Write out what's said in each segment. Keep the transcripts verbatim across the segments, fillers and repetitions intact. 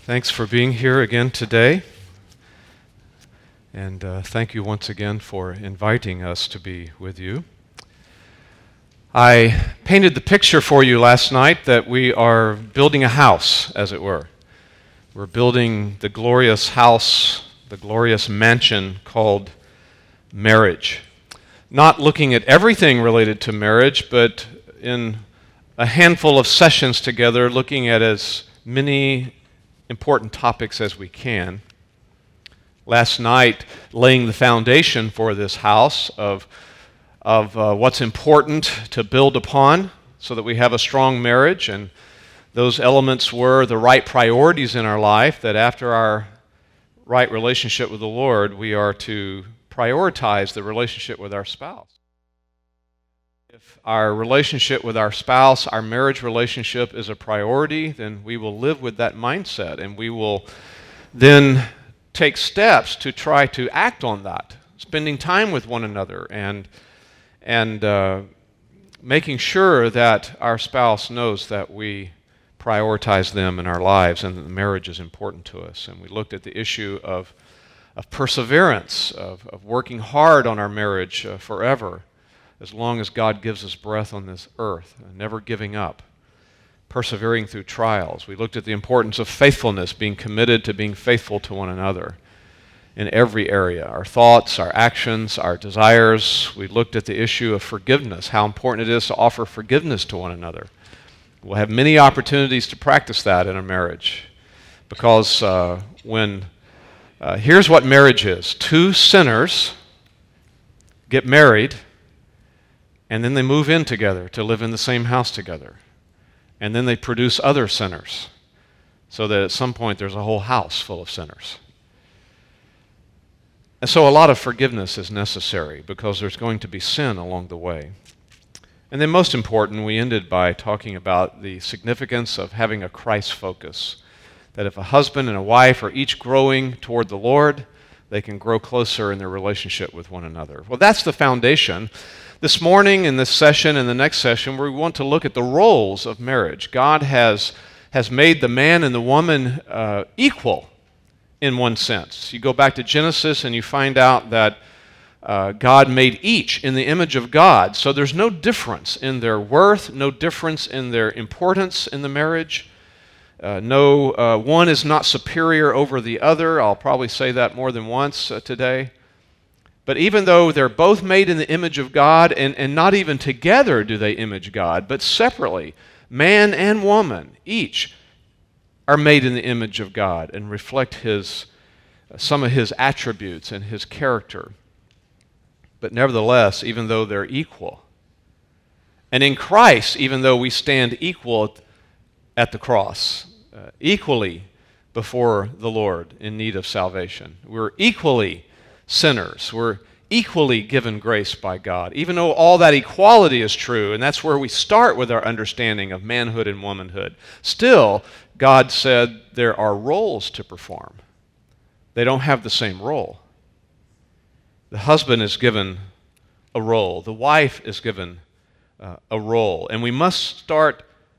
Thanks for being here again today. And uh, thank you once again for inviting us to be with you. I painted the picture for you last night that we are building a house, as it were. We're building the glorious house, the glorious mansion called marriage. Not looking at everything related to marriage, but in a handful of sessions together, looking at as many important topics as we can. Last night, laying the foundation for this house of, of uh, what's important to build upon so that we have a strong marriage, and those elements were the right priorities in our life, that after our right relationship with the Lord, we are to prioritize the relationship with our spouse. If our relationship with our spouse, our marriage relationship is a priority, then we will live with that mindset, and we will then take steps to try to act on that, spending time with one another and, and uh, making sure that our spouse knows that we prioritize them in our lives and that the marriage is important to us. And we looked at the issue of, of perseverance, of, of working hard on our marriage uh, forever, as long as God gives us breath on this earth, and never giving up, persevering through trials. We looked at the importance of faithfulness, being committed to being faithful to one another in every area, our thoughts, our actions, our desires. We looked at the issue of forgiveness, how important it is to offer forgiveness to one another. We'll have many opportunities to practice that in a marriage, because uh, when, uh, here's what marriage is. Two sinners get married, and then they move in together to live in the same house together. And then they produce other sinners, so that at some point there's a whole house full of sinners. And so a lot of forgiveness is necessary, because there's going to be sin along the way. And then most important, we ended by talking about the significance of having a Christ focus. That if a husband and a wife are each growing toward the Lord, they can grow closer in their relationship with one another. Well, that's the foundation. This morning, in this session and the next session, we want to look at the roles of marriage. God has, has made the man and the woman uh, equal in one sense. You go back to Genesis and you find out that uh, God made each in the image of God. So there's no difference in their worth, no difference in their importance in the marriage. Uh, no, uh, one is not superior over the other. I'll probably say that more than once uh, today. But even though they're both made in the image of God, and, and not even together do they image God, but separately, man and woman, each are made in the image of God and reflect his, uh, some of his attributes and his character. But nevertheless, even though they're equal, and in Christ, even though we stand equal at the cross, uh, equally before the Lord in need of salvation, we're equally sinners. We're equally given grace by God, even though all that equality is true, and that's where we start with our understanding of manhood and womanhood. Still, God said there are roles to perform. They don't have the same role. The husband is given a role. The wife is given uh, a role. And we must start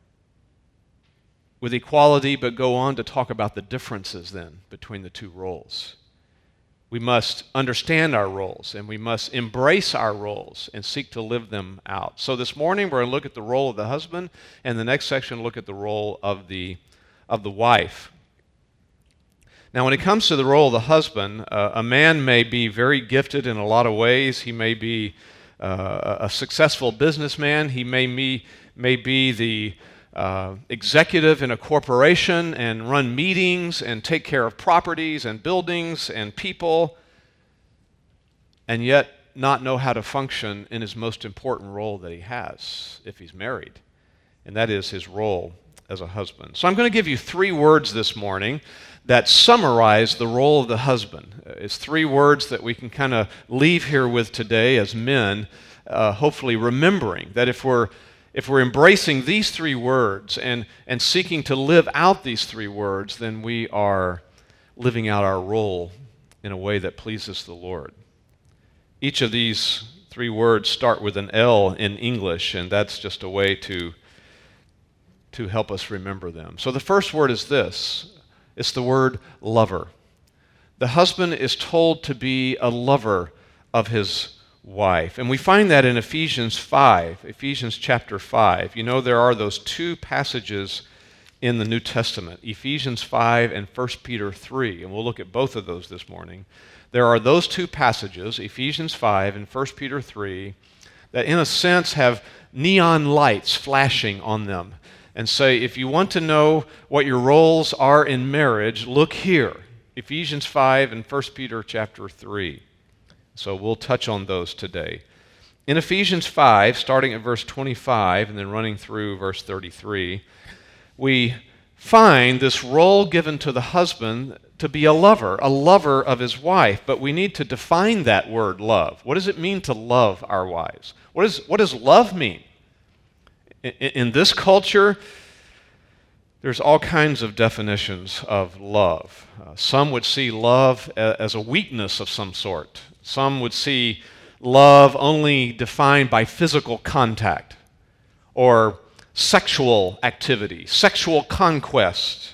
with equality, but go on to talk about the differences then between the two roles. We must understand our roles, and we must embrace our roles and seek to live them out. So this morning we're going to look at the role of the husband, and the next section look at the role of the, of the wife. Now when it comes to the role of the husband, uh, a man may be very gifted in a lot of ways. He may be uh, a successful businessman. He may be, may be the Uh, executive in a corporation and run meetings and take care of properties and buildings and people, and yet not know how to function in his most important role that he has if he's married, and that is his role as a husband. So I'm going to give you three words this morning that summarize the role of the husband. It's three words that we can kind of leave here with today as men, uh, hopefully remembering that if we're If we're embracing these three words and, and seeking to live out these three words, then we are living out our role in a way that pleases the Lord. Each of these three words start with an L in English, and that's just a way to, to help us remember them. So the first word is this, It's the word lover. The husband is told to be a lover of his wife. And we find that in Ephesians five, Ephesians chapter five. You know, there are those two passages in the New Testament, Ephesians five and First Peter three, and we'll look at both of those this morning. There are those two passages, Ephesians five and First Peter three, that in a sense have neon lights flashing on them and say, if you want to know what your roles are in marriage, look here, Ephesians five and First Peter chapter three. So we'll touch on those today. In Ephesians five, starting at verse twenty-five and then running through verse thirty-three, we find this role given to the husband to be a lover, a lover of his wife. But we need to define that word love. What does it mean to love our wives? What, is, what does love mean? In, in this culture, there's all kinds of definitions of love. Uh, some would see love a, as a weakness of some sort. Some would see love only defined by physical contact or sexual activity, sexual conquest.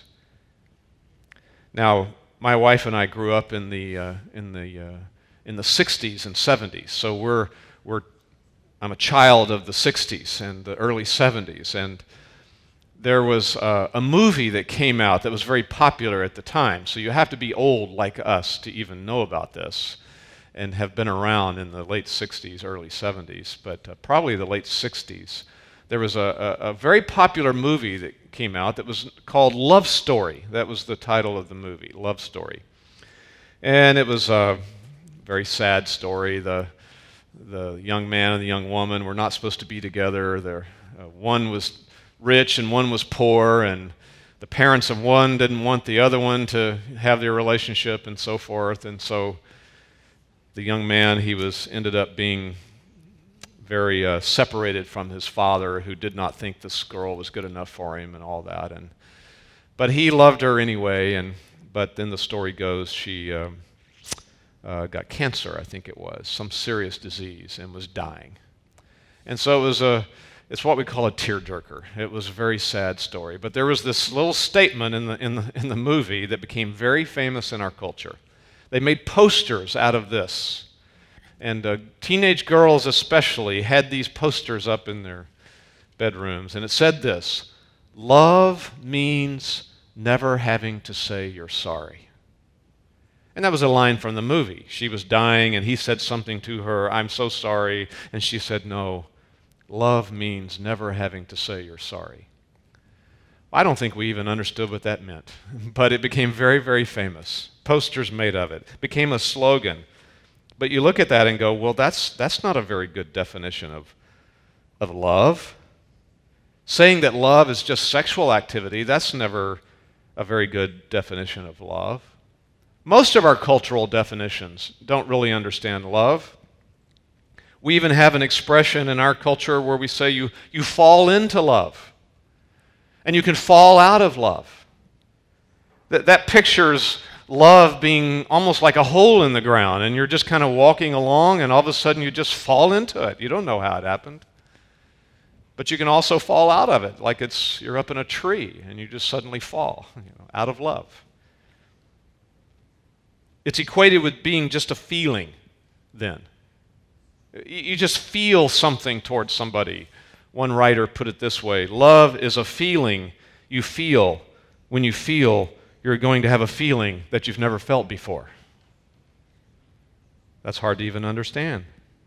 Now, my wife and I grew up in the uh, in the uh, in the sixties and seventies, so we're we're I'm a child of the sixties and the early seventies, and there was uh, a movie that came out that was very popular at the time. So you have to be old like us to even know about this, and have been around in the late sixties, early seventies, but uh, probably the late sixties. There was a, a, a very popular movie that came out that was called Love Story. That was the title of the movie, Love Story. And it was a very sad story. The, the young man and the young woman were not supposed to be together. They're, uh, one was rich and one was poor, and the parents of one didn't want the other one to have their relationship and so forth. And so the young man, he was ended up being very uh, separated from his father, who did not think this girl was good enough for him and all that. And but he loved her anyway. And but then the story goes, she uh, uh, got cancer, I think it was, some serious disease, and was dying. And so it was a, it's what we call a tearjerker. It was a very sad story. But there was this little statement in the in the in the movie that became very famous in our culture. They made posters out of this. And uh, teenage girls especially had these posters up in their bedrooms. And it said this: love means never having to say you're sorry. And that was a line from the movie. She was dying and he said something to her, I'm so sorry. And she said, no, love means never having to say you're sorry. I don't think we even understood what that meant. But it became very, very famous. Posters made of it. It became a slogan. But you look at that and go, well, that's that's not a very good definition of, of love. Saying that love is just sexual activity, that's never a very good definition of love. Most of our cultural definitions don't really understand love. We even have an expression in our culture where we say you, you fall into love, and you can fall out of love. That, that pictures love being almost like a hole in the ground, and you're just kind of walking along, and all of a sudden you just fall into it. You don't know how it happened. But you can also fall out of it, like it's you're up in a tree, and you just suddenly fall, you know, out of love. It's equated with being just a feeling then. You just feel something towards somebody. One writer put it this way: love is a feeling you feel when you feel you're going to have a feeling that you've never felt before. That's hard to even understand.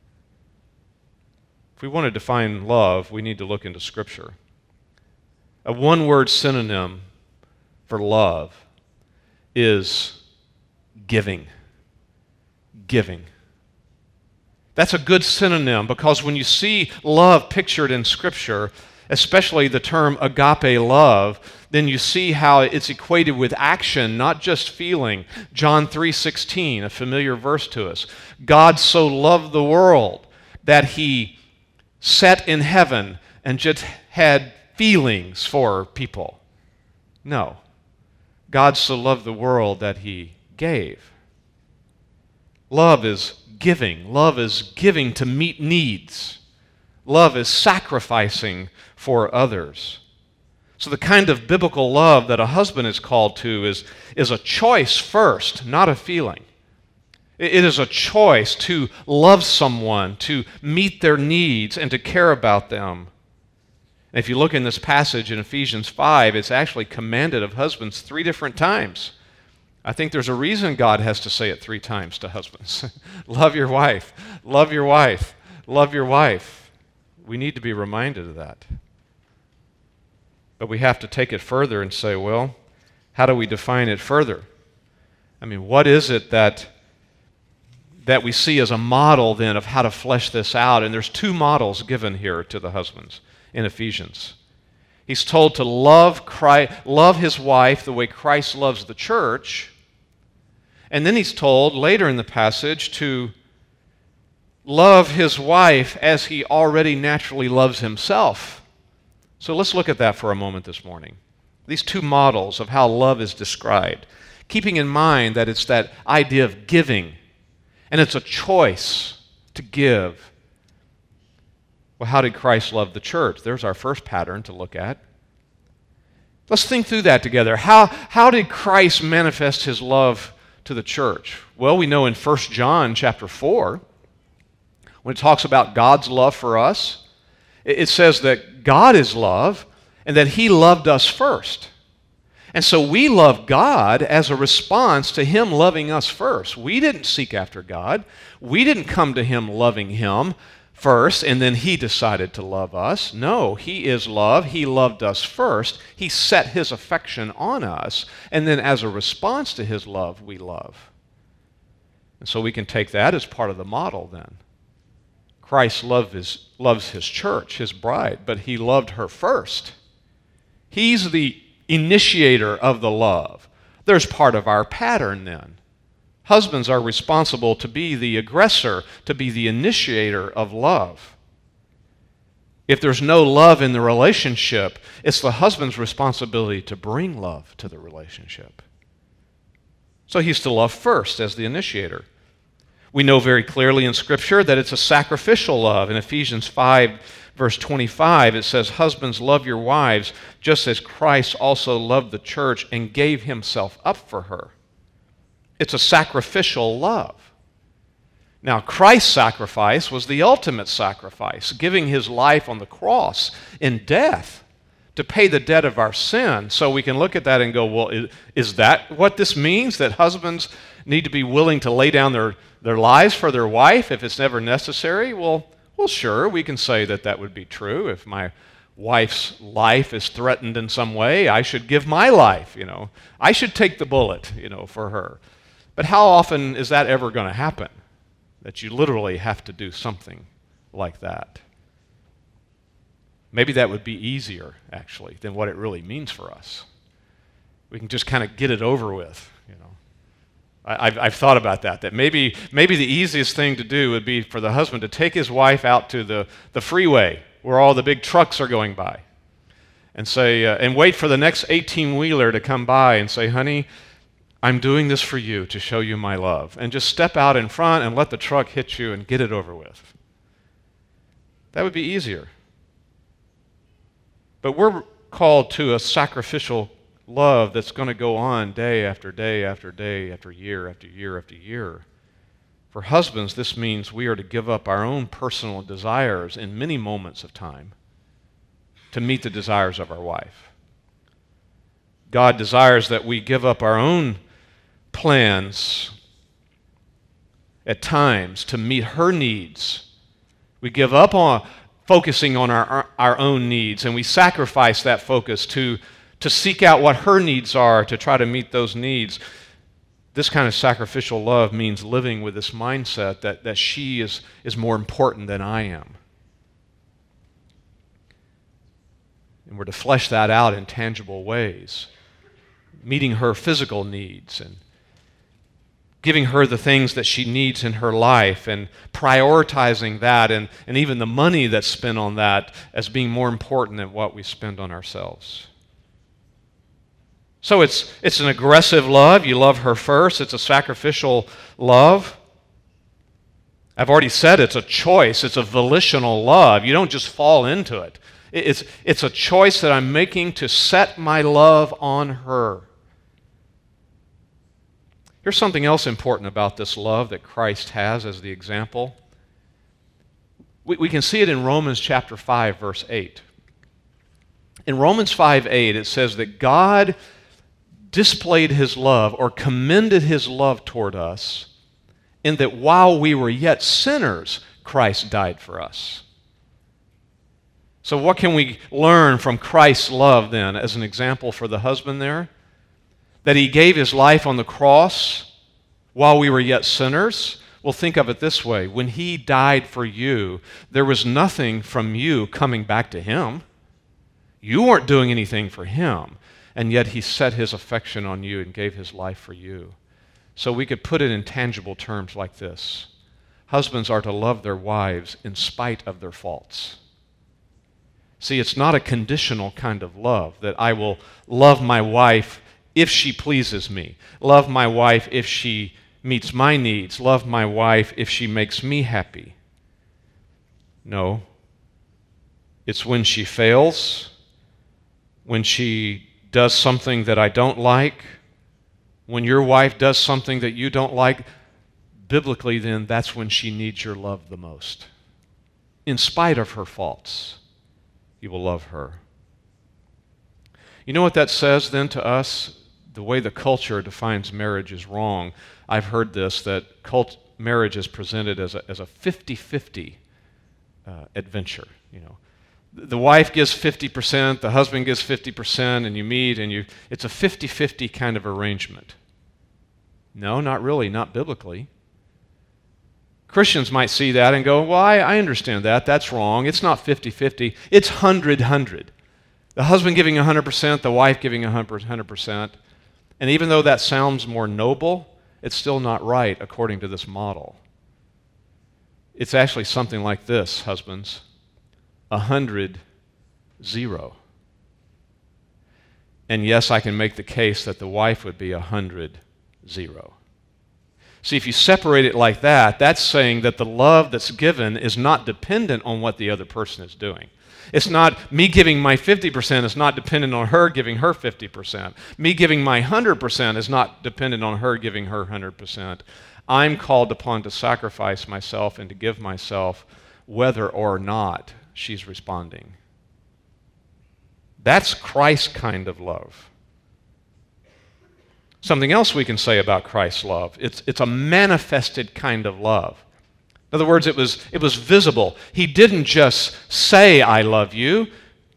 If we want to define love, we need to look into Scripture. A one-word synonym for love is giving. Giving. That's a good synonym, because when you see love pictured in Scripture, especially the term agape love, then you see how it's equated with action, not just feeling. John three sixteen, a familiar verse to us. God so loved the world that he sat in heaven and just had feelings for people. No. God so loved the world that he gave. Love is giving. Love is giving to meet needs. Love is sacrificing for others. So the kind of biblical love that a husband is called to is, is a choice first, not a feeling. It is a choice to love someone, to meet their needs, and to care about them. And if you look in this passage in Ephesians five, it's actually commanded of husbands three different times. I think there's a reason God has to say it three times to husbands. Love your wife, love your wife, love your wife. We need to be reminded of that. But we have to take it further and say, well, how do we define it further? I mean, what is it that that we see as a model then of how to flesh this out? And there's two models given here to the husbands in Ephesians. He's told to love Christ, love his wife the way Christ loves the church. And then he's told later in the passage to love his wife as he already naturally loves himself. So let's look at that for a moment this morning. These two models of how love is described, keeping in mind that it's that idea of giving, and it's a choice to give. Well, how did Christ love the church? There's our first pattern to look at. Let's think through that together. How, how did Christ manifest his love to the church? Well, we know in First John chapter four, when it talks about God's love for us, it says that God is love and that he loved us first. And so we love God as a response to him loving us first. We didn't seek after God. We didn't come to him loving him first, and then he decided to love us. No, he is love. He loved us first. He set his affection on us, and then as a response to his love, we love. And so we can take that as part of the model then. Christ love his, loves his church, his bride, but he loved her first. He's the initiator of the love. There's part of our pattern then. Husbands are responsible to be the aggressor, to be the initiator of love. If there's no love in the relationship, it's the husband's responsibility to bring love to the relationship. So he's to love first as the initiator. We know very clearly in Scripture that it's a sacrificial love. In Ephesians five, verse twenty-five, it says, "Husbands, love your wives, just as Christ also loved the church and gave himself up for her." It's a sacrificial love. Now, Christ's sacrifice was the ultimate sacrifice, giving his life on the cross in death to pay the debt of our sin. So we can look at that and go, well, is, is that what this means? That husbands need to be willing to lay down their, their lives for their wife if it's never necessary? Well, well, sure, we can say that that would be true. If my wife's life is threatened in some way, I should give my life, you know. I should take the bullet, you know, for her. But how often is that ever going to happen? That you literally have to do something like that. Maybe that would be easier, actually, than what it really means for us. We can just kind of get it over with, you know. I, I've, I've thought about that, that maybe, maybe the easiest thing to do would be for the husband to take his wife out to the, the freeway where all the big trucks are going by and say, uh, and wait for the next eighteen-wheeler to come by and say, "Honey, I'm doing this for you to show you my love." And just step out in front and let the truck hit you and get it over with. That would be easier. But we're called to a sacrificial love that's going to go on day after day after day after year after year after year. For husbands, this means we are to give up our own personal desires in many moments of time to meet the desires of our wife. God desires that we give up our own plans at times to meet her needs. We give up on focusing on our, our own needs, and we sacrifice that focus to, to seek out what her needs are, to try to meet those needs. This kind of sacrificial love means living with this mindset that, that she is, is more important than I am. And we're to flesh that out in tangible ways, meeting her physical needs and giving her the things that she needs in her life and prioritizing that, and, and even the money that's spent on that as being more important than what we spend on ourselves. So it's, it's an aggressive love. You love her first. It's a sacrificial love. I've already said it's a choice. It's a volitional love. You don't just fall into it. It's, it's a choice that I'm making to set my love on her. Here's something else important about this love that Christ has as the example. We, we can see it in Romans chapter five, verse eight. In Romans five eight, it says that God displayed his love or commended his love toward us in that while we were yet sinners, Christ died for us. So what can we learn from Christ's love then as an example for the husband there? That he gave his life on the cross while we were yet sinners. Well, think of it this way. When he died for you, there was nothing from you coming back to him. You weren't doing anything for him, and yet he set his affection on you and gave his life for you. So we could put it in tangible terms like this. Husbands are to love their wives in spite of their faults. See, it's not a conditional kind of love that I will love my wife if she pleases me, love my wife if she meets my needs, love my wife if she makes me happy. No. It's when she fails, when she does something that I don't like, when your wife does something that you don't like, biblically then that's when she needs your love the most. In spite of her faults, you will love her. You know what that says then to us? The way the culture defines marriage is wrong. I've heard this, that cult marriage is presented as a, as a fifty-fifty uh, adventure. You know, the wife gives fifty percent, the husband gives fifty percent, and you meet, and you it's a fifty-fifty kind of arrangement. No, not really, not biblically. Christians might see that and go, well, I, I understand that. That's wrong. It's not fifty-fifty. It's one hundred hundred. The husband giving one hundred percent, the wife giving one hundred percent. And even though that sounds more noble, it's still not right according to this model. It's actually something like this, husbands. A hundred, zero. And yes, I can make the case that the wife would be a hundred, zero. See, if you separate it like that, that's saying that the love that's given is not dependent on what the other person is doing. It's not me giving my fifty percent is not dependent on her giving her fifty percent. Me giving my one hundred percent is not dependent on her giving her one hundred percent. I'm called upon to sacrifice myself and to give myself whether or not she's responding. That's Christ's kind of love. Something else we can say about Christ's love, it's, it's a manifested kind of love. In other words, it was, it was visible. He didn't just say, I love you.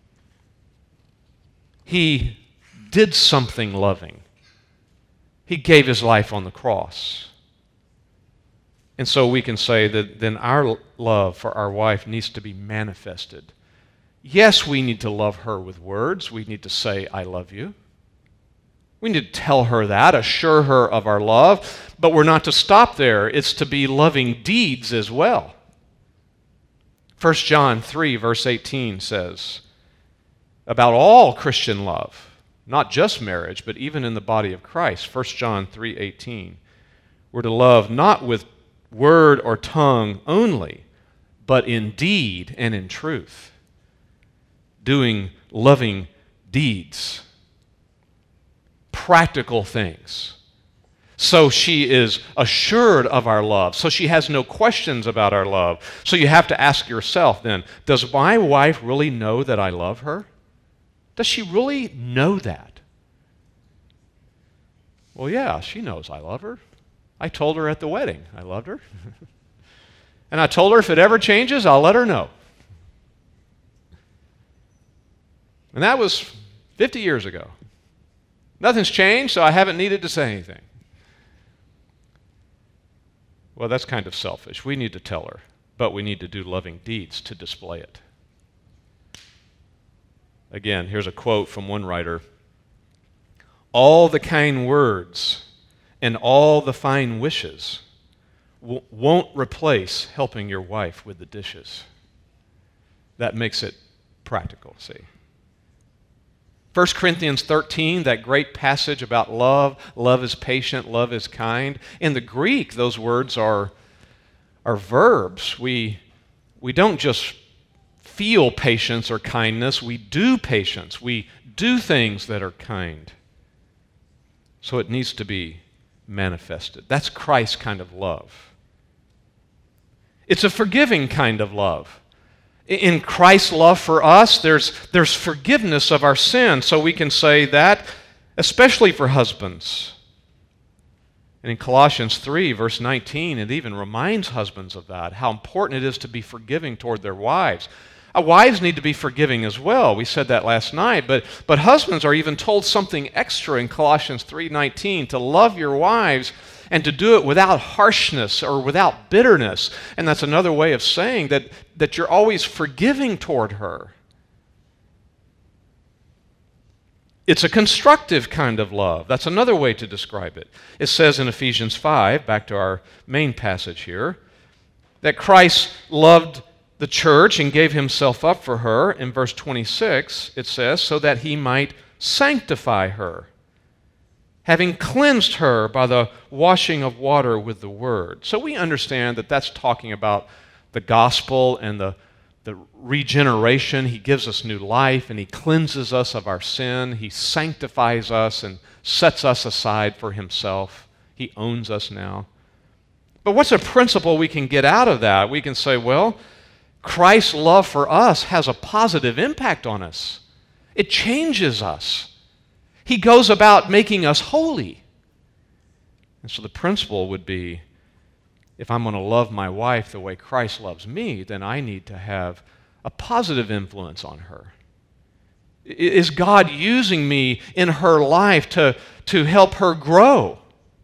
He did something loving. He gave his life on the cross. And so we can say that then our love for our wife needs to be manifested. Yes, we need to love her with words. We need to say, I love you. We need to tell her that, assure her of our love, but we're not to stop there. It's to be loving deeds as well. First John three, verse eighteen says about all Christian love, not just marriage, but even in the body of Christ. First John three eighteen, we're to love not with word or tongue only, but in deed and in truth, doing loving deeds. Practical things. So she is assured of our love. So she has no questions about our love. So you have to ask yourself then, does my wife really know that I love her? Does she really know that? Well, yeah, she knows I love her. I told her at the wedding I loved her. And I told her if it ever changes, I'll let her know. And that was fifty years ago. Nothing's changed, so I haven't needed to say anything. Well, that's kind of selfish. We need to tell her, but we need to do loving deeds to display it. Again, here's a quote from one writer. All the kind words and all the fine wishes w- won't replace helping your wife with the dishes. That makes it practical, see. First Corinthians thirteen, that great passage about love. Love is patient, love is kind. In the Greek, those words are, are verbs. We, we don't just feel patience or kindness. We do patience. We do things that are kind. So it needs to be manifested. That's Christ's kind of love. It's a forgiving kind of love. In Christ's love for us, there's, there's forgiveness of our sin, so we can say that, especially for husbands. And in Colossians three, verse nineteen, it even reminds husbands of that, how important it is to be forgiving toward their wives. Our wives need to be forgiving as well. We said that last night, but, but husbands are even told something extra in Colossians three nineteen, to love your wives and to do it without harshness or without bitterness. And that's another way of saying that, that you're always forgiving toward her. It's a constructive kind of love. That's another way to describe it. It says in Ephesians five, back to our main passage here, that Christ loved the church and gave himself up for her. In verse twenty-six, it says, so that he might sanctify her, having cleansed her by the washing of water with the word. So we understand that that's talking about the gospel and the, the regeneration. He gives us new life and he cleanses us of our sin. He sanctifies us and sets us aside for himself. He owns us now. But what's a principle we can get out of that? We can say, well, Christ's love for us has a positive impact on us. It changes us. He goes about making us holy. And so the principle would be, if I'm going to love my wife the way Christ loves me, then I need to have a positive influence on her. Is God using me in her life to, to help her grow?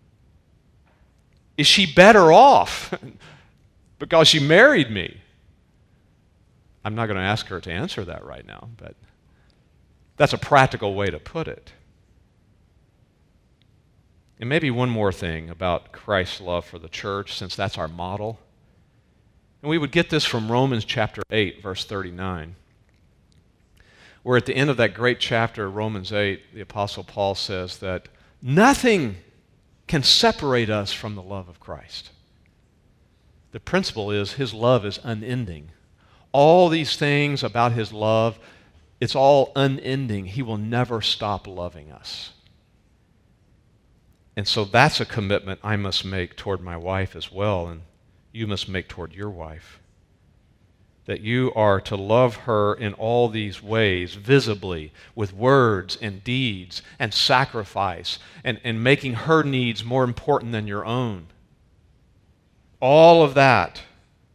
Is she better off because she married me? I'm not going to ask her to answer that right now, but that's a practical way to put it. And maybe one more thing about Christ's love for the church, since that's our model. And we would get this from Romans chapter eight, verse thirty-nine, where at the end of that great chapter, Romans eight, the Apostle Paul says that nothing can separate us from the love of Christ. The principle is his love is unending. All these things about his love, it's all unending. He will never stop loving us. And so that's a commitment I must make toward my wife as well, and you must make toward your wife. That you are to love her in all these ways, visibly, with words and deeds and sacrifice, and, and making her needs more important than your own. All of that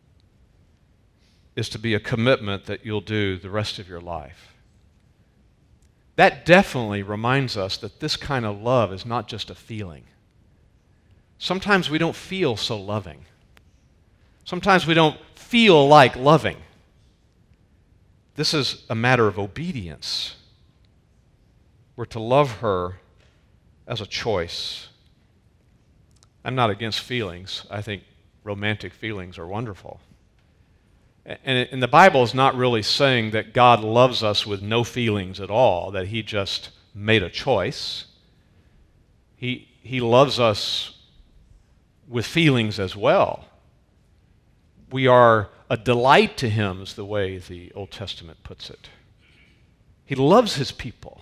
is to be a commitment that you'll do the rest of your life. That definitely reminds us that this kind of love is not just a feeling. Sometimes we don't feel so loving. Sometimes we don't feel like loving. This is a matter of obedience. We're to love her as a choice. I'm not against feelings. I think romantic feelings are wonderful. And, and the Bible is not really saying that God loves us with no feelings at all, that he just made a choice. He, he loves us with feelings as well. We are a delight to him, is the way the Old Testament puts it. He loves his people.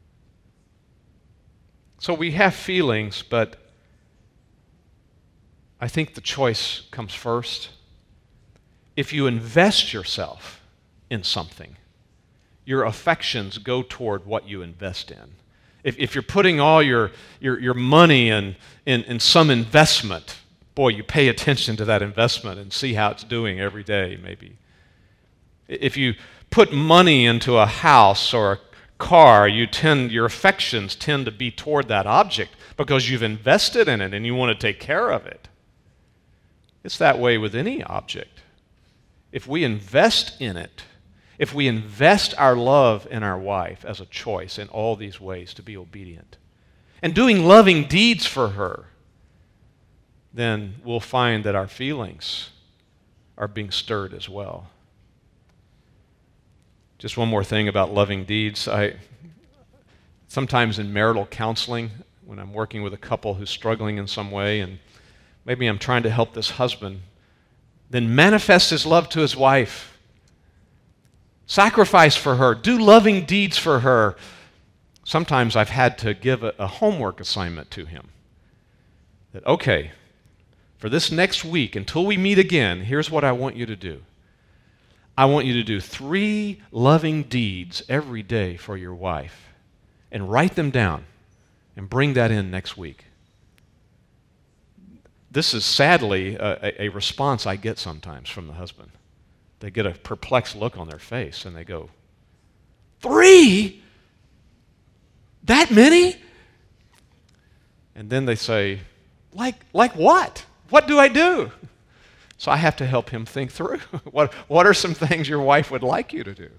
So we have feelings, but I think the choice comes first. If you invest yourself in something, your affections go toward what you invest in. If, if you're putting all your, your, your money in, in, in some investment, boy, you pay attention to that investment and see how it's doing every day, maybe. If you put money into a house or a car, you tend, your affections tend to be toward that object because you've invested in it and you want to take care of it. It's that way with any object. If we invest in it, if we invest our love in our wife as a choice in all these ways to be obedient, and doing loving deeds for her, then we'll find that our feelings are being stirred as well. Just one more thing about loving deeds. I sometimes in marital counseling, when I'm working with a couple who's struggling in some way, and maybe I'm trying to help this husband then manifest his love to his wife. Sacrifice for her. Do loving deeds for her. Sometimes I've had to give a, a homework assignment to him. That, okay, for this next week, until we meet again, here's what I want you to do. I want you to do three loving deeds every day for your wife and write them down and bring that in next week. This is sadly a, a response I get sometimes from the husband. They get a perplexed look on their face and they go, three? That many? And then they say, like, like what? What do I do? So I have to help him think through. what, what are some things your wife would like you to do?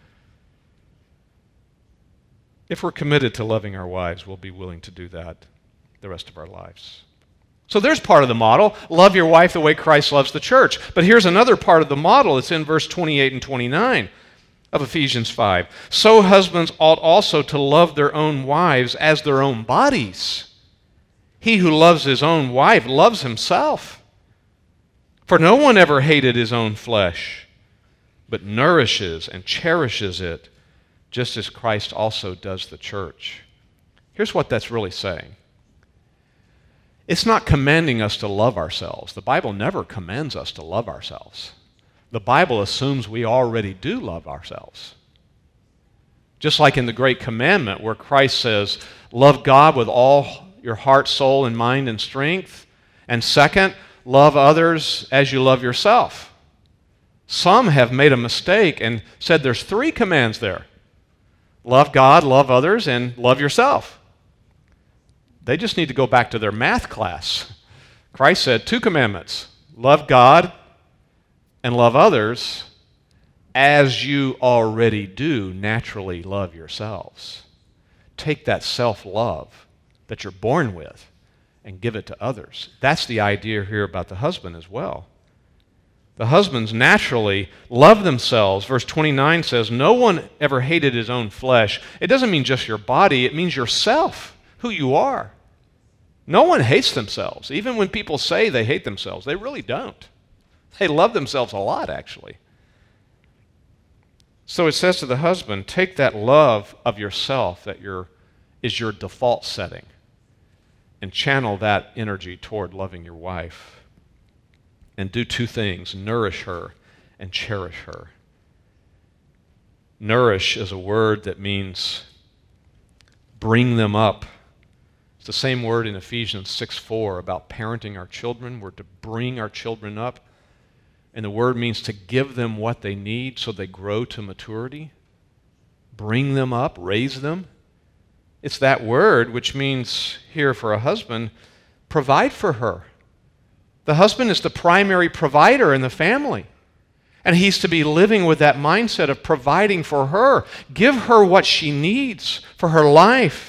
If we're committed to loving our wives, we'll be willing to do that the rest of our lives. So there's part of the model. Love your wife the way Christ loves the church. But here's another part of the model. It's in verse twenty-eight and twenty-nine of Ephesians five. So husbands ought also to love their own wives as their own bodies. He who loves his own wife loves himself. For no one ever hated his own flesh, but nourishes and cherishes it, just as Christ also does the church. Here's what that's really saying. It's not commanding us to love ourselves. The Bible never commands us to love ourselves. The Bible assumes we already do love ourselves. Just like in the Great Commandment where Christ says, love God with all your heart, soul, and mind and strength. And second, love others as you love yourself. Some have made a mistake and said there's three commands there. Love God, love others, and love yourself. They just need to go back to their math class. Christ said two commandments. Love God and love others as you already do naturally love yourselves. Take that self-love that you're born with and give it to others. That's the idea here about the husband as well. The husbands naturally love themselves. Verse twenty-nine says, no one ever hated his own flesh. It doesn't mean just your body, it means yourself, who you are. No one hates themselves. Even when people say they hate themselves, they really don't. They love themselves a lot, actually. So it says to the husband, take that love of yourself that your, is your default setting and channel that energy toward loving your wife. And do two things, nourish her and cherish her. Nourish is a word that means bring them up. It's the same word in Ephesians six four about parenting our children. We're to bring our children up. And the word means to give them what they need so they grow to maturity. Bring them up, raise them. It's that word which means here for a husband, provide for her. The husband is the primary provider in the family. And he's to be living with that mindset of providing for her. Give her what she needs for her life.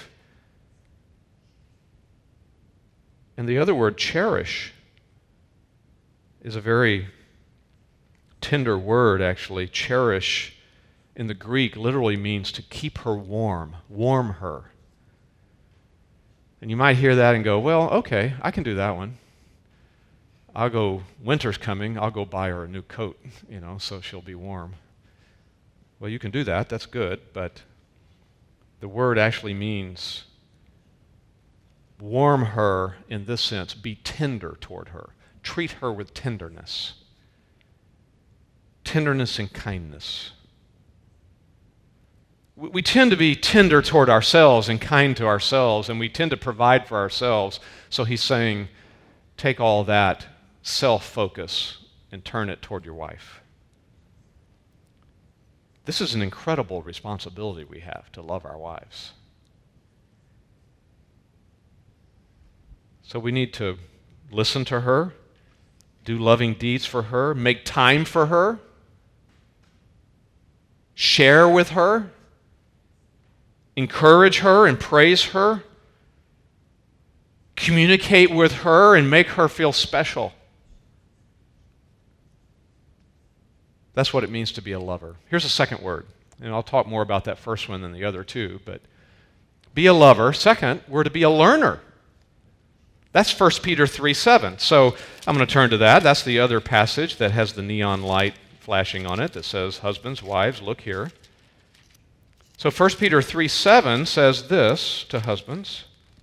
And the other word, cherish, is a very tender word, actually. Cherish in the Greek literally means to keep her warm, warm her. And you might hear that and go, well, okay, I can do that one. I'll go, winter's coming, I'll go buy her a new coat, you know, so she'll be warm. Well, you can do that, that's good, but the word actually means warm her in this sense, be tender toward her. Treat her with tenderness. Tenderness and kindness. We tend to be tender toward ourselves and kind to ourselves, and we tend to provide for ourselves. So he's saying, take all that self-focus and turn it toward your wife. This is an incredible responsibility we have to love our wives. So we need to listen to her, do loving deeds for her, make time for her, share with her, encourage her and praise her, communicate with her and make her feel special. That's what it means to be a lover. Here's a second word, and I'll talk more about that first one than the other two, but be a lover. Second, we're to be a learner. That's First Peter three seven. So I'm going to turn to that. That's the other passage that has the neon light flashing on it that says, husbands, wives, look here. So First Peter three seven says this to husbands.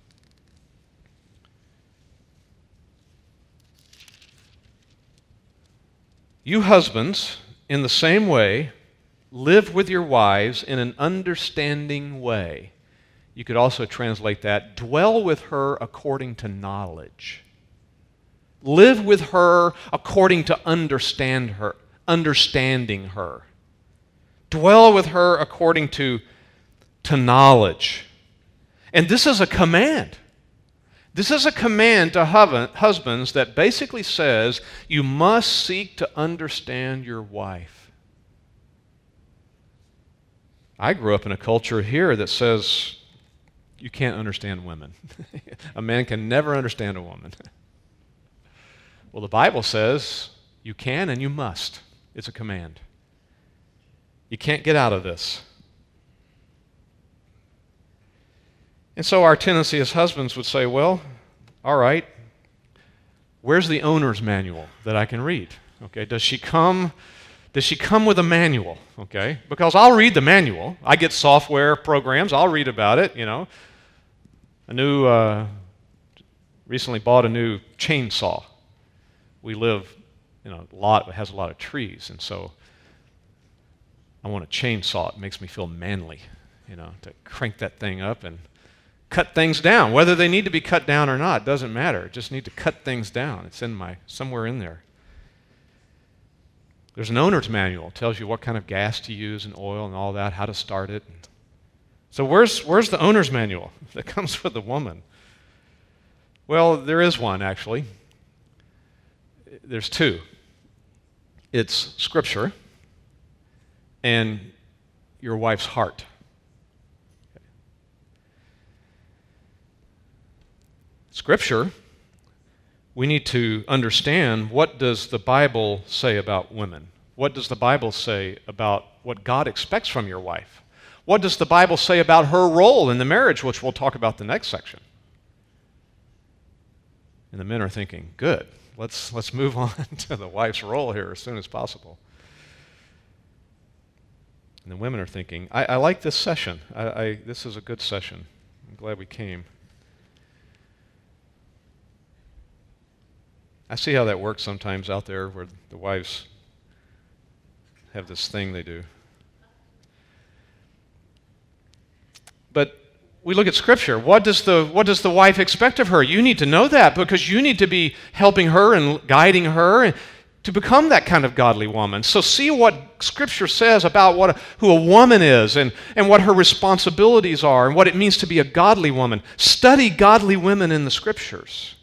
You husbands, in the same way, live with your wives in an understanding way. You could also translate that, dwell with her according to knowledge. Live with her according to understand her, understanding her. Dwell with her according to, to knowledge. And this is a command. This is a command to husbands that basically says you must seek to understand your wife. I grew up in a culture here that says you can't understand women. A man can never understand a woman. Well, the Bible says you can and you must. It's a command. You can't get out of this. And so our tendency as husbands would say, well, all right, where's the owner's manual that I can read? Okay, does she come, does she come with a manual? Okay, because I'll read the manual. I get software programs, I'll read about it, you know. A new, uh, recently bought a new chainsaw. We live in a lot, it has a lot of trees, and so I want a chainsaw. It makes me feel manly, you know, to crank that thing up and cut things down. Whether they need to be cut down or not doesn't matter. Just need to cut things down. It's in my, somewhere in there. There's an owner's manual. It tells you what kind of gas to use and oil and all that, how to start it. So where's, where's the owner's manual that comes with the woman? Well, there is one, actually. There's two. It's Scripture and your wife's heart. Scripture, we need to understand, what does the Bible say about women? What does the Bible say about what God expects from your wife? What does the Bible say about her role in the marriage, which we'll talk about the next section? And the men are thinking, good, let's, let's move on to the wife's role here as soon as possible. And the women are thinking, I, I like this session. I, I, this is a good session. I'm glad we came. I see how that works sometimes out there where the wives have this thing they do. But we look at Scripture. What does the, what does the wife expect of her? You need to know that because you need to be helping her and guiding her and to become that kind of godly woman. So see what Scripture says about what a, who a woman is and, and what her responsibilities are and what it means to be a godly woman. Study godly women in the Scriptures.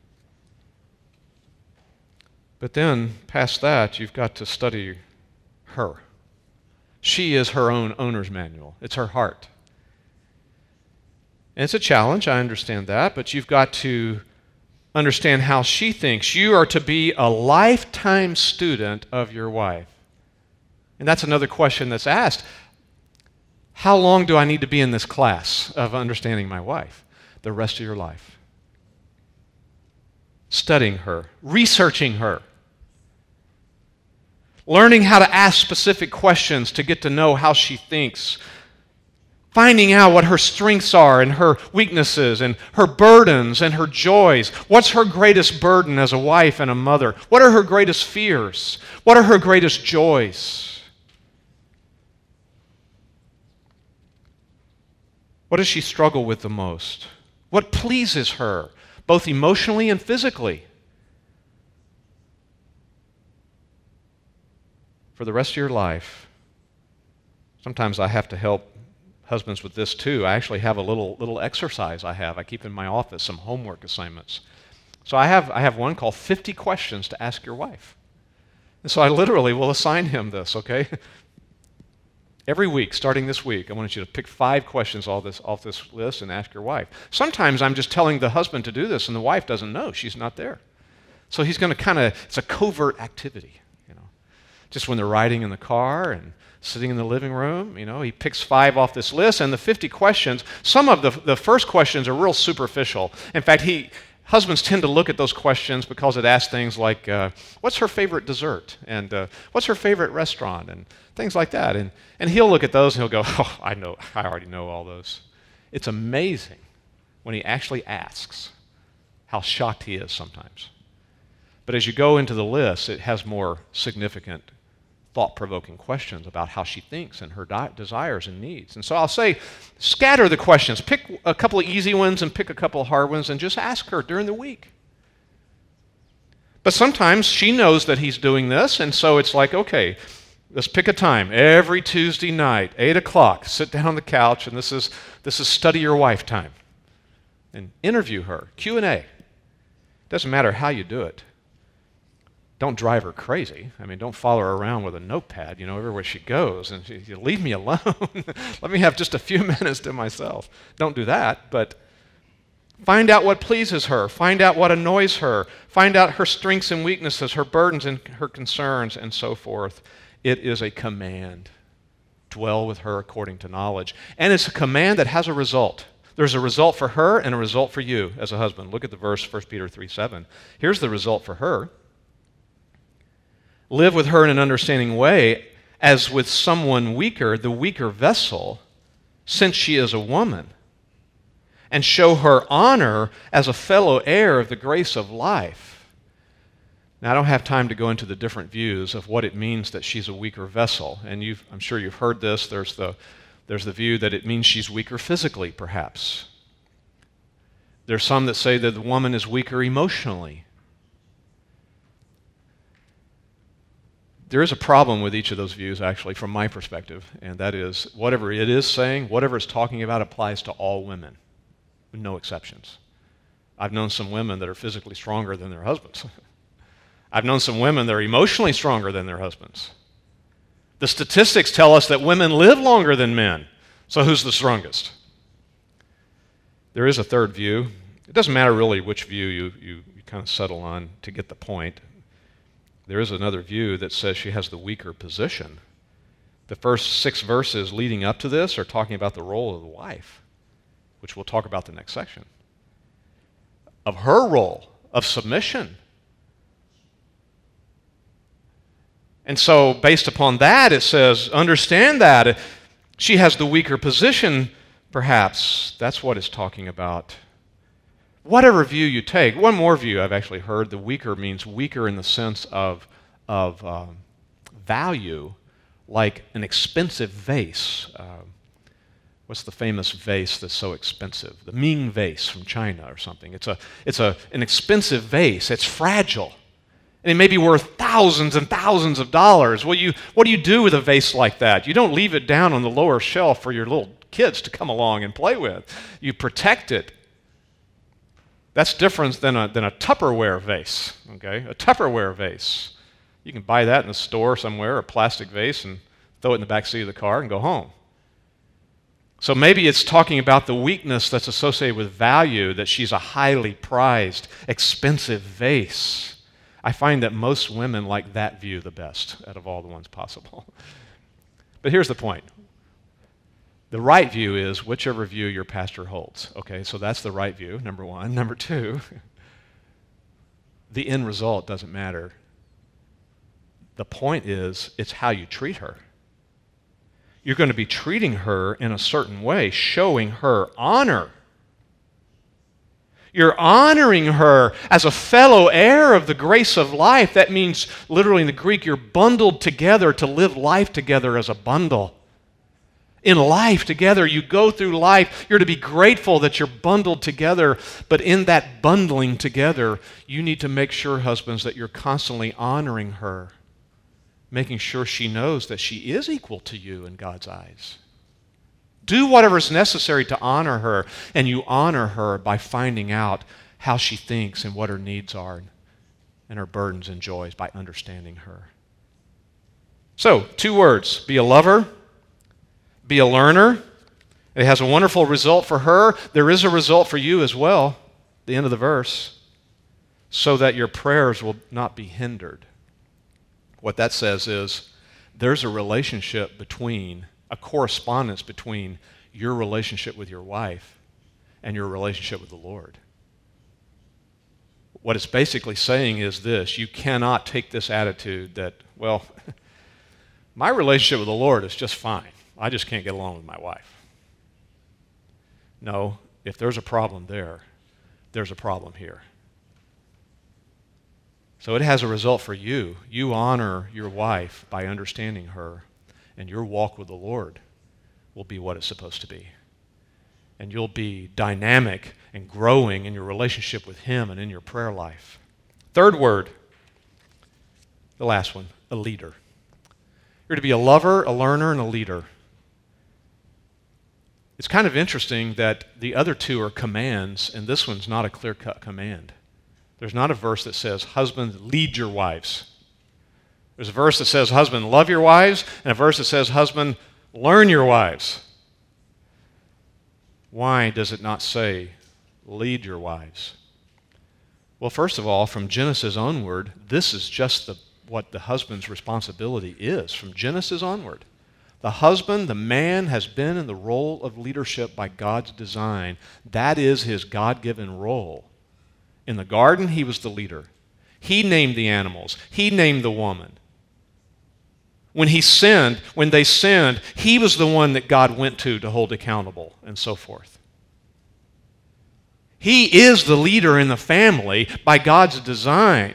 But then, past that, you've got to study her. She is her own owner's manual. It's her heart. And it's a challenge, I understand that, but you've got to understand how she thinks. You are to be a lifetime student of your wife. And that's another question that's asked. How long do I need to be in this class of understanding my wife? The rest of your life. Studying her, researching her, learning how to ask specific questions to get to know how she thinks, finding out what her strengths are and her weaknesses and her burdens and her joys. What's her greatest burden as a wife and a mother? What are her greatest fears? What are her greatest joys? What does she struggle with the most? What pleases her, both emotionally and physically? For the rest of your life, sometimes I have to help husbands with this too. I actually have a little little exercise I have. I keep in my office some homework assignments. So I have I have one called fifty questions to ask your wife. And so I literally will assign him this, okay? Every week, starting this week, I want you to pick five questions off this, off this list and ask your wife. Sometimes I'm just telling the husband to do this and the wife doesn't know. She's not there. So he's going to kind of, it's a covert activity, you know. Just when they're riding in the car and sitting in the living room, you know, he picks five off this list, and the fifty questions, some of the, the first questions are real superficial. In fact, he, husbands tend to look at those questions because it asks things like, uh, what's her favorite dessert? And uh, what's her favorite restaurant? And things like that. And, and he'll look at those and he'll go, oh, I know, I already know all those. It's amazing when he actually asks how shocked he is sometimes. But as you go into the list, it has more significant, thought-provoking questions about how she thinks and her di- desires and needs. And so I'll say, scatter the questions. Pick a couple of easy ones and pick a couple of hard ones and just ask her during the week. But sometimes she knows that he's doing this, and so it's like, okay, let's pick a time. Every Tuesday night, eight o'clock, sit down on the couch, and this is, this is study your wife time. And interview her, Q and A. Doesn't matter how you do it. Don't drive her crazy. I mean, don't follow her around with a notepad, you know, everywhere she goes. And she, you leave me alone. Let me have just a few minutes to myself. Don't do that, but find out what pleases her. Find out what annoys her. Find out her strengths and weaknesses, her burdens and her concerns, and so forth. It is a command. Dwell with her according to knowledge. And it's a command that has a result. There's a result for her and a result for you as a husband. Look at the verse, First Peter three seven. Here's the result for her. Live with her in an understanding way, as with someone weaker, the weaker vessel, since she is a woman, and show her honor as a fellow heir of the grace of life. Now, I don't have time to go into the different views of what it means that she's a weaker vessel, and you've, I'm sure you've heard this. There's the, there's the view that it means she's weaker physically, perhaps. There's some that say that the woman is weaker emotionally. There is a problem with each of those views, actually, from my perspective, and that is whatever it is saying, whatever it's talking about applies to all women, with no exceptions. I've known some women that are physically stronger than their husbands. I've known some women that are emotionally stronger than their husbands. The statistics tell us that women live longer than men, so who's the strongest? There is a third view. It doesn't matter really which view you, you, you kind of settle on to get the point. There is another view that says she has the weaker position. The first six verses leading up to this are talking about the role of the wife, which we'll talk about the next section, of her role of submission. And so based upon that, it says, understand that. She has the weaker position, perhaps. That's what it's talking about. Whatever view you take, one more view I've actually heard, the weaker means weaker in the sense of, of um, value, like an expensive vase. Uh, what's the famous vase that's so expensive? The Ming vase from China or something. It's, a, it's a, an expensive vase. It's fragile. And it may be worth thousands and thousands of dollars. Well, you, what do you do with a vase like that? You don't leave it down on the lower shelf for your little kids to come along and play with. You protect it. That's different than a, than a Tupperware vase, okay? A Tupperware vase. You can buy that in the store somewhere, a plastic vase, and throw it in the back seat of the car and go home. So maybe it's talking about the weakness that's associated with value, that she's a highly prized, expensive vase. I find that most women like that view the best out of all the ones possible. But here's the point. The right view is whichever view your pastor holds. Okay, so that's the right view, number one. Number two, the end result doesn't matter. The point is, it's how you treat her. You're going to be treating her in a certain way, showing her honor. You're honoring her as a fellow heir of the grace of life. That means, literally in the Greek, you're bundled together to live life together as a bundle. In life together, you go through life. You're to be grateful that you're bundled together. But in that bundling together, you need to make sure, husbands, that you're constantly honoring her, making sure she knows that she is equal to you in God's eyes. Do whatever is necessary to honor her, and you honor her by finding out how she thinks and what her needs are and her burdens and joys by understanding her. So, two words. Be a lover. Be a learner. It has a wonderful result for her. There is a result for you as well, the end of the verse, so that your prayers will not be hindered. What that says is there's a relationship between, a correspondence between your relationship with your wife and your relationship with the Lord. What it's basically saying is this: you cannot take this attitude that, well, my relationship with the Lord is just fine. I just can't get along with my wife. No, if there's a problem there, there's a problem here. So it has a result for you. You honor your wife by understanding her, and your walk with the Lord will be what it's supposed to be. And you'll be dynamic and growing in your relationship with Him and in your prayer life. Third word, the last one, a leader. You're to be a lover, a learner, and a leader. It's kind of interesting that the other two are commands, and this one's not a clear-cut command. There's not a verse that says, husbands, lead your wives. There's a verse that says, husband, love your wives, and a verse that says, husband, learn your wives. Why does it not say, lead your wives? Well, first of all, from Genesis onward, this is just the, what the husband's responsibility is. From Genesis onward, the husband, the man, has been in the role of leadership by God's design. That is his God-given role. In the garden, he was the leader. He named the animals. He named the woman. When he sinned, when they sinned, he was the one that God went to to hold accountable, and so forth. He is the leader in the family by God's design.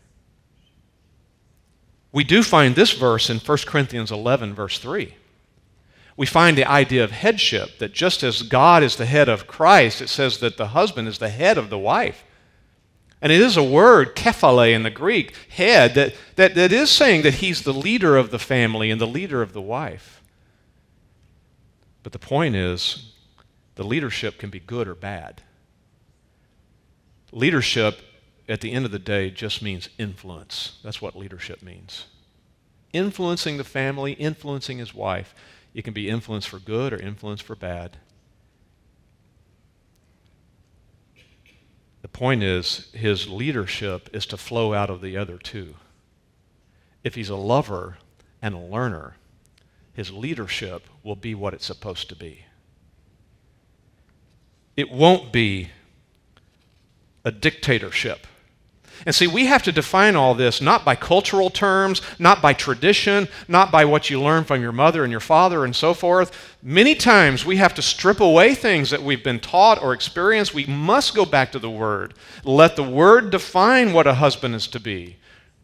We do find this verse in First Corinthians eleven, verse three. We find the idea of headship, that just as God is the head of Christ, it says that the husband is the head of the wife. And it is a word, kephale in the Greek, head, that, that, that is saying that he's the leader of the family and the leader of the wife. But the point is, the leadership can be good or bad. Leadership, at the end of the day, just means influence. That's what leadership means. Influencing the family, influencing his wife. It can be influence for good or influence for bad. The point is, his leadership is to flow out of the other two. If he's a lover and a learner, his leadership will be what it's supposed to be. It won't be a dictatorship. And see, we have to define all this not by cultural terms, not by tradition, not by what you learn from your mother and your father and so forth. Many times we have to strip away things that we've been taught or experienced. We must go back to the Word. Let the Word define what a husband is to be.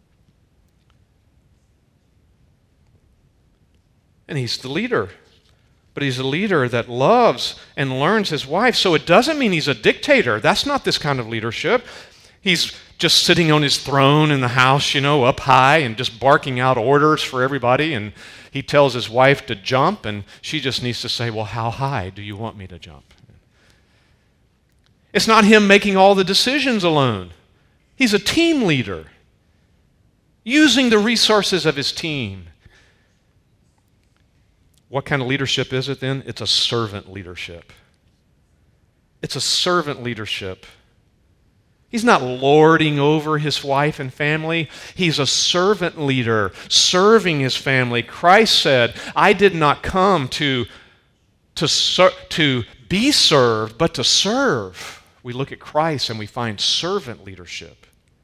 And he's the leader. But he's a leader that loves and learns his wife. So it doesn't mean he's a dictator. That's not this kind of leadership. He's just sitting on his throne in the house, you know, up high and just barking out orders for everybody. And he tells his wife to jump, and she just needs to say, well, how high do you want me to jump? It's not him making all the decisions alone. He's a team leader, using the resources of his team. What kind of leadership is it then? It's a servant leadership. It's a servant leadership. He's not lording over his wife and family. He's a servant leader, serving his family. Christ said, I did not come to, to, ser- to be served, but to serve. We look at Christ and we find servant leadership.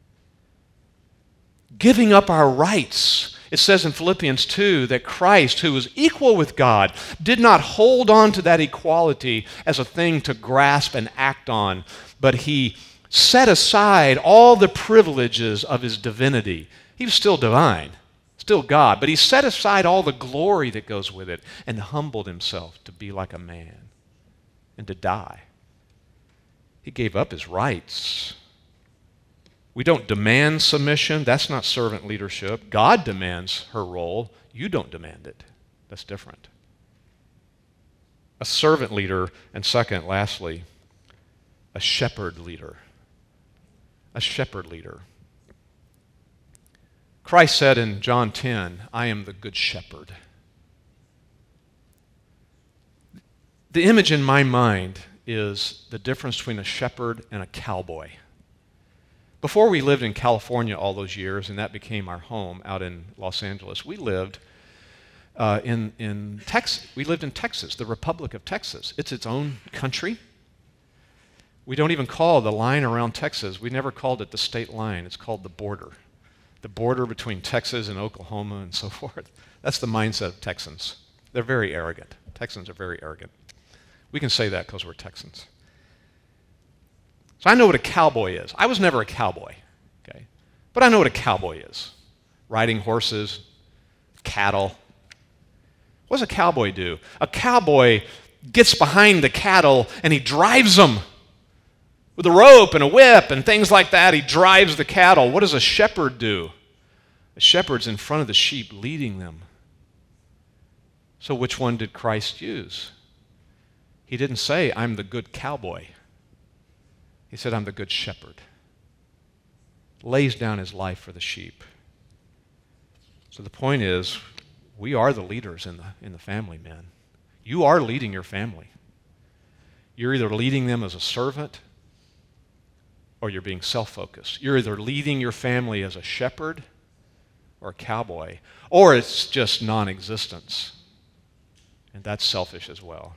Giving up our rights. It says in Philippians two that Christ, who was equal with God, did not hold on to that equality as a thing to grasp and act on, but he set aside all the privileges of his divinity. He was still divine, still God, but he set aside all the glory that goes with it and humbled himself to be like a man and to die. He gave up his rights. We don't demand submission. That's not servant leadership. God demands her role. You don't demand it. That's different. A servant leader, and second, lastly, a shepherd leader. A shepherd leader. Christ said in John ten, I am the good shepherd. The image in my mind is the difference between a shepherd and a cowboy. Before we lived in California all those years, and that became our home out in Los Angeles, we lived uh, in, in Texas. We lived in Texas, the Republic of Texas. It's its own country. We don't even call the line around Texas, we never called it the state line. It's called the border. The border between Texas and Oklahoma and so forth. That's the mindset of Texans. They're very arrogant. Texans are very arrogant. We can say that because we're Texans. So I know what a cowboy is. I was never a cowboy, okay? But I know what a cowboy is. Riding horses, cattle. What does a cowboy do? A cowboy gets behind the cattle and he drives them with a rope and a whip and things like that. He drives the cattle. What does a shepherd do? A shepherd's in front of the sheep leading them. So which one did Christ use? He didn't say, I'm the good cowboy. He said, I'm the good shepherd. Lays down his life for the sheep. So the point is, we are the leaders in the, in the family, men. You are leading your family. You're either leading them as a servant or you're being self-focused. You're either leading your family as a shepherd or a cowboy, or it's just non-existence. And that's selfish as well.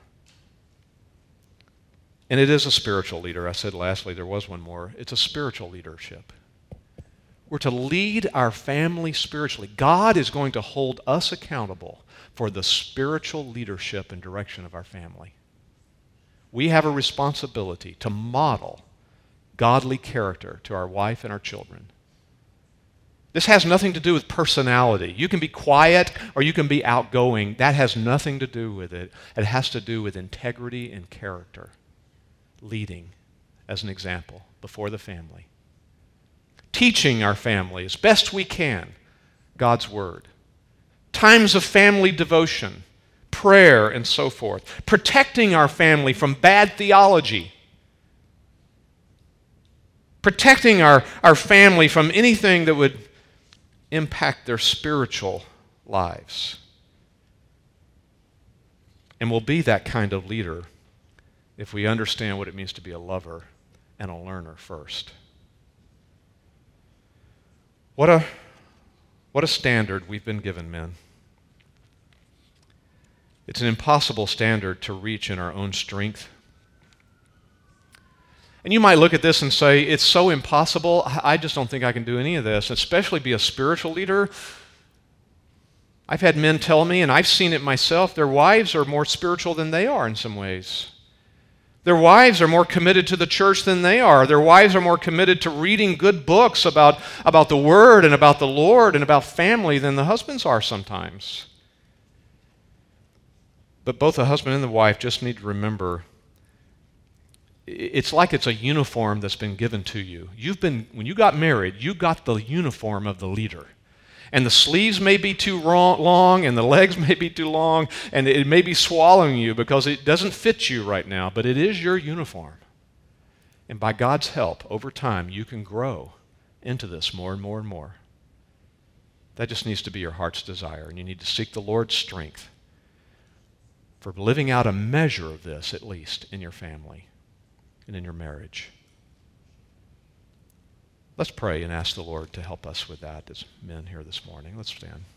And it is a spiritual leader. I said lastly, there was one more. It's a spiritual leadership. We're to lead our family spiritually. God is going to hold us accountable for the spiritual leadership and direction of our family. We have a responsibility to model godly character to our wife and our children. This has nothing to do with personality. You can be quiet or you can be outgoing. That has nothing to do with it. It has to do with integrity and character. Leading as an example before the family. Teaching our family as best we can God's Word. Times of family devotion, prayer, and so forth. Protecting our family from bad theology. Protecting our, our family from anything that would impact their spiritual lives. And we'll be that kind of leader if we understand what it means to be a lover and a learner first. What a, what a standard we've been given, men. It's an impossible standard to reach in our own strength. And you might look at this and say, it's so impossible, I just don't think I can do any of this, especially be a spiritual leader. I've had men tell me, and I've seen it myself, their wives are more spiritual than they are in some ways. Their wives are more committed to the church than they are. Their wives are more committed to reading good books about, about the Word and about the Lord and about family than the husbands are sometimes. But both the husband and the wife just need to remember, it's like it's a uniform that's been given to you. You've been, when you got married, you got the uniform of the leader. And the sleeves may be too long, and the legs may be too long, and it may be swallowing you because it doesn't fit you right now, but it is your uniform. And by God's help, over time, you can grow into this more and more and more. That just needs to be your heart's desire, and you need to seek the Lord's strength for living out a measure of this, at least, in your family and in your marriage. Let's pray and ask the Lord to help us with that as men here this morning. Let's stand.